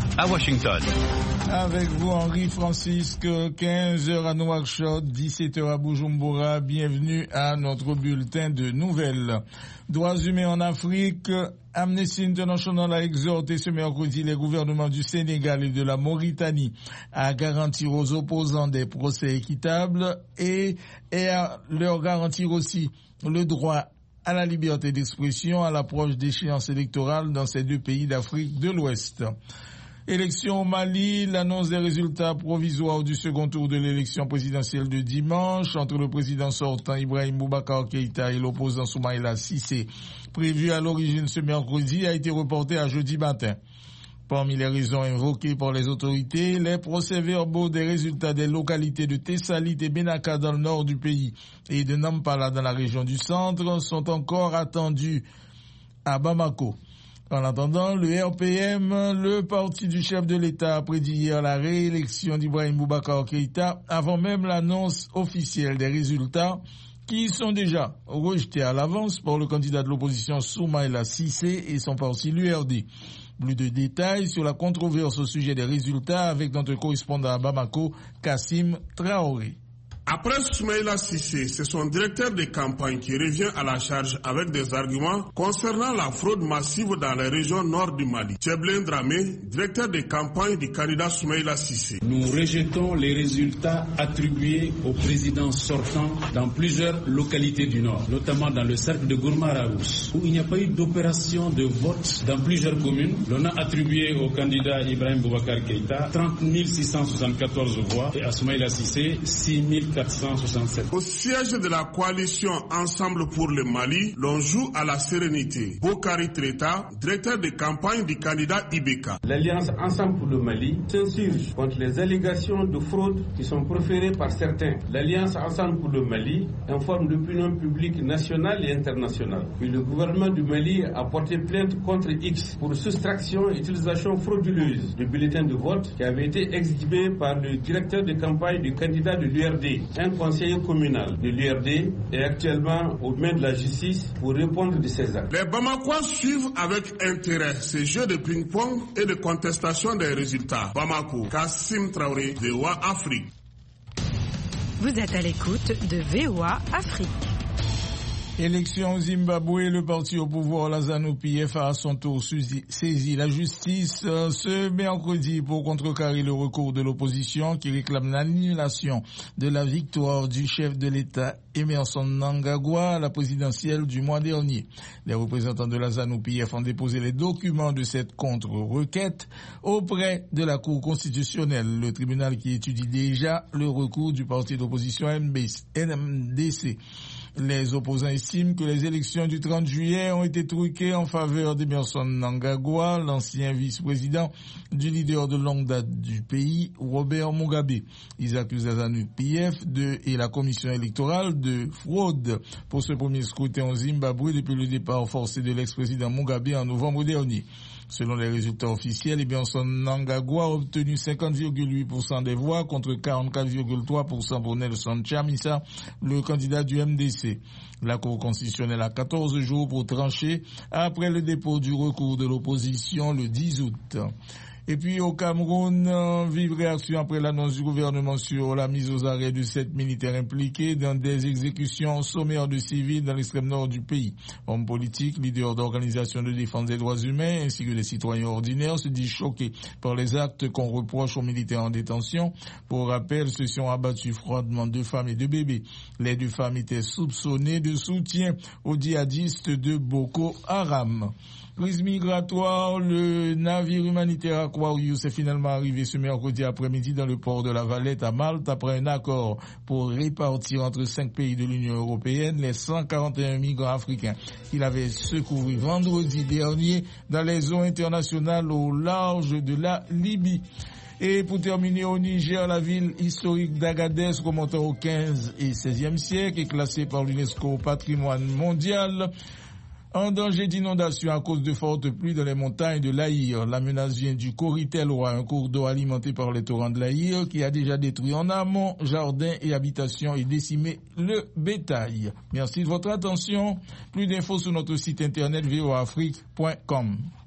à Washington. Avec vous, Henri Francisque, 15h à Nouakchott, 17h à Bujumbura. Bienvenue à notre bulletin de nouvelles. Droits humains en Afrique. Amnesty International a exhorté ce mercredi les gouvernements du Sénégal et de la Mauritanie à garantir aux opposants des procès équitables et à leur garantir aussi le droit à la liberté d'expression à l'approche d'échéances électorales dans ces deux pays d'Afrique de l'Ouest. Élection au Mali, l'annonce des résultats provisoires du second tour de l'élection présidentielle de dimanche entre le président sortant Ibrahim Boubacar Keïta et l'opposant Soumaïla Cissé, prévu à l'origine ce mercredi, a été reporté à jeudi matin. Parmi les raisons invoquées par les autorités, les procès-verbaux des résultats des localités de Tessalit et Benaka dans le nord du pays et de Nampala dans la région du centre sont encore attendus à Bamako. En attendant, le RPM, le parti du chef de l'État, a prédit hier la réélection d'Ibrahim Boubacar Keïta avant même l'annonce officielle des résultats qui sont déjà rejetés à l'avance par le candidat de l'opposition Soumaïla Cissé et son parti l'URD. Plus de détails sur la controverse au sujet des résultats avec notre correspondant à Bamako, Kassim Traoré. Après Soumaïla Cissé, c'est son directeur de campagne qui revient à la charge avec des arguments concernant la fraude massive dans les régions nord du Mali. Tcheblin Dramé, directeur de campagne du candidat Soumaïla Cissé. Nous rejetons les résultats attribués au président sortant dans plusieurs localités du nord, notamment dans le cercle de Gourmaraous, où il n'y a pas eu d'opération de vote dans plusieurs communes. L'on a attribué au candidat Ibrahim Boubacar Keïta 30 674 voix et à Soumaïla Cissé 6 467. Au siège de la coalition Ensemble pour le Mali, l'on joue à la sérénité. Bokari Treta, directeur de campagne du candidat Ibeka. L'Alliance Ensemble pour le Mali s'insurge contre les allégations de fraude qui sont proférées par certains. L'Alliance Ensemble pour le Mali informe l'opinion publique nationale et internationale que le gouvernement du Mali a porté plainte contre X pour soustraction et utilisation frauduleuse du bulletin de vote qui avait été exhibé par le directeur de campagne du candidat de l'URD. Un conseiller communal de l'URD est actuellement aux mains de la justice pour répondre de ces actes. Les Bamakois suivent avec intérêt ces jeux de ping-pong et de contestation des résultats. Bamako, Kassim Traoré, VOA Afrique. Vous êtes à l'écoute de VOA Afrique. Élection au Zimbabwe, le parti au pouvoir, la ZANU-PF, a à son tour saisi la justice ce mercredi pour contrecarrer le recours de l'opposition qui réclame l'annulation de la victoire du chef de l'État Emmerson Mnangagwa à la présidentielle du mois dernier. Les représentants de la ZANU-PF ont déposé les documents de cette contre-requête auprès de la Cour constitutionnelle, le tribunal qui étudie déjà le recours du parti d'opposition MDC. Les opposants estiment que les élections du 30 juillet ont été truquées en faveur d'Emmerson Mnangagwa, l'ancien vice-président du leader de longue date du pays, Robert Mugabe. Ils accusent la ZANU-PF et la commission électorale de fraude pour ce premier scrutin au Zimbabwe depuis le départ forcé de l'ex-président Mugabe en novembre dernier. Selon les résultats officiels, Emmerson Mnangagwa a obtenu 50,8% des voix contre 44,3% pour Nelson Chamisa, le candidat du MDC. La Cour constitutionnelle a 14 jours pour trancher après le dépôt du recours de l'opposition le 10 août. Et puis au Cameroun, vive réaction après l'annonce du gouvernement sur la mise aux arrêts de 7 militaires impliqués dans des exécutions sommaires de civils dans l'extrême nord du pays. Hommes politiques, leaders d'organisations de défense des droits humains ainsi que les citoyens ordinaires se disent choqués par les actes qu'on reproche aux militaires en détention. Pour rappel, ceux qui ont abattu froidement 2 femmes et 2 bébés. Les 2 femmes étaient soupçonnées de soutien aux djihadistes de Boko Haram. Crise migratoire, le navire humanitaire Aquarius est finalement arrivé ce mercredi après-midi dans le port de la Valette à Malte après un accord pour répartir entre 5 pays de l'Union européenne les 141 migrants africains qu'il avait secourus vendredi dernier dans les eaux internationales au large de la Libye. Et pour terminer, au Niger, la ville historique d'Agadez, remontant au 15 et 16e siècle, est classée par l'UNESCO au patrimoine mondial. En danger d'inondation à cause de fortes pluies dans les montagnes de l'Aïr. La menace vient du Koriteloa, un cours d'eau alimenté par les torrents de l'Aïr qui a déjà détruit en amont jardins et habitations et décimé le bétail. Merci de votre attention. Plus d'infos sur notre site internet voaafrique.com.